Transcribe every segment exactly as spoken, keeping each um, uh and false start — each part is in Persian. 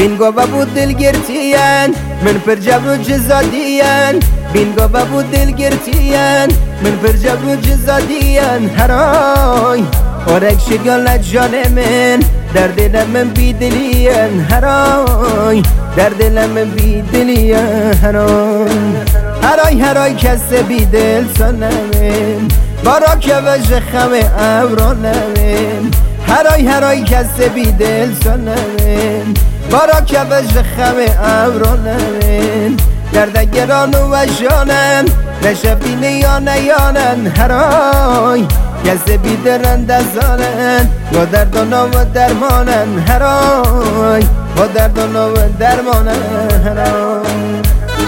بینگو بود دلگرتیان من پر جبر و جزادیان بینگو بود دلگرتیان من پر جبر و جزادیان هرای اورک شگل جان من در دل من بیدلیان هرای در دل من بیدلیان هرای هرای هرای کس بیدل سنمین بارا که وجه خمه ابرانمین هرای هرای کس بیدل سنمین بارا که وجه خمه ابرانمین درد گران و وجانن نشبین یانه یانن هرای کس بیدرن دزانن و دردانا و درمانن هرای و دردانا و درمانن هرای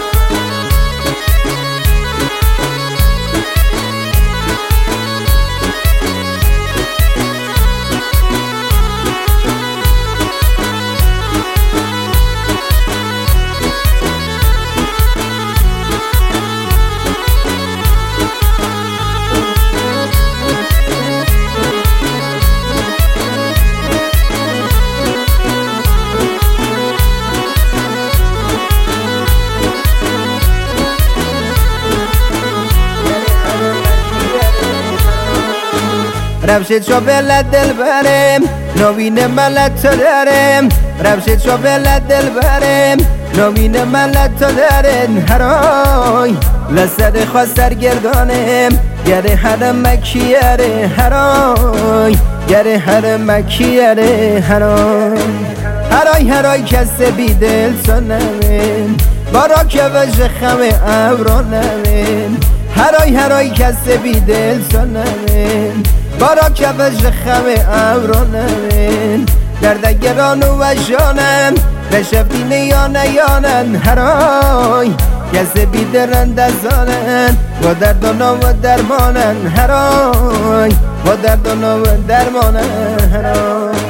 رفشت شو بلد دل برم نوین ملت تو دارم رفشت شو بلد دل برم نوین ملت تو دارن هرای لسد خواست سرگردانم گره حرم مکیاره هرای گره حرم مکیاره هرای هرای هرای کس بیدل سنمین بارا که وجه خمه ابرانمین هرای هرای کس بیدل سنمین بارا که وجه خمه ابرانمین درد گران و وجانن نشفتین یانه یانن هرای کس بیدرن دزانن و دردانا و درمانن هرای و دردانا و درمانن هرای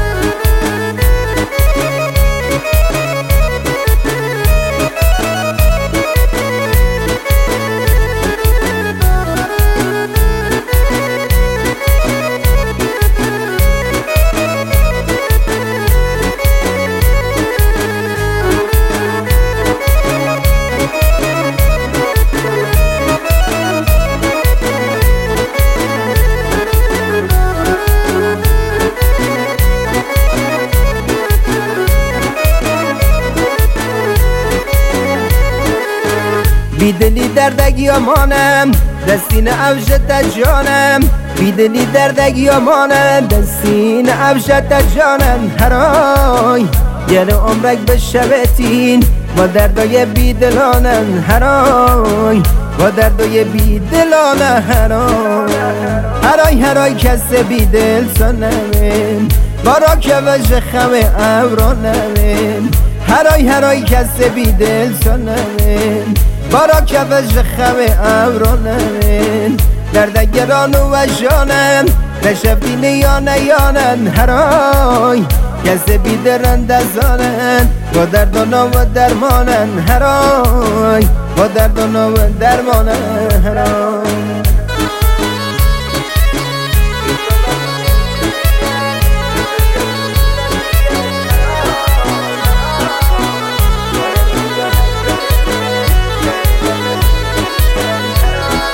بیدلی دردگی امانم دستین افشت جانم بیدلی دردگی امانم دستین افشت جانم هرای یعنی عمرک به شبتین با دردای بیدلانم هرای با دردای بیدلانم هرای هرای هرای کس بیدل سنمین بارا که وجه خمه ابرانمین هرای هرای کس بیدل سنمین بارا که وجه خمه ابرانمین درد گران و وجانن نشفتین یانه یانن هرای کس بیدرن دزانن و دردانا و درمانن هرای و دردانا و درمانن هرای